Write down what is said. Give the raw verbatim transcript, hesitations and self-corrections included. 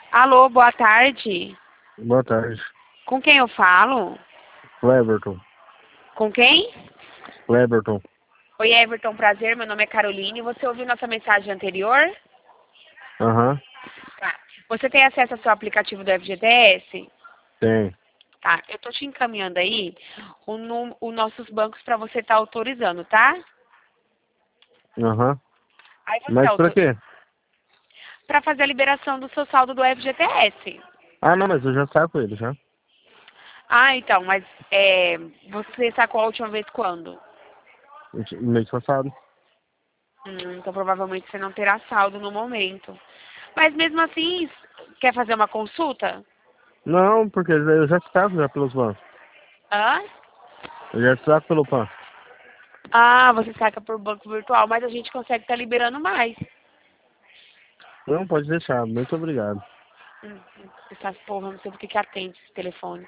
Alô, boa tarde. Boa tarde. Com quem eu falo? Cleberton. Com quem? Cleberton. Oi, Everton, prazer. Meu nome é Caroline. Você ouviu nossa mensagem anterior? Aham. Tá. Você tem acesso ao seu aplicativo do F G T S? Tem. Tá. Eu tô te encaminhando aí o num- os nossos bancos para você estar autorizando, tá? Aham. Aí você Mas pra quê? para fazer a liberação do seu saldo do F G T S. Ah, não, mas eu já saio com ele, já. Ah, então, mas é, você sacou a última vez quando? No mês passado. Hum, então provavelmente você não terá saldo no momento. Mas mesmo assim, quer fazer uma consulta? Não, porque eu já saco já pelos bancos. Hã? Eu já saco pelo P A N. Ah, você saca por banco virtual, mas a gente consegue estar liberando mais. Não, pode deixar. Muito obrigado. Hum, essas porra, não sei por que que atende esse telefone.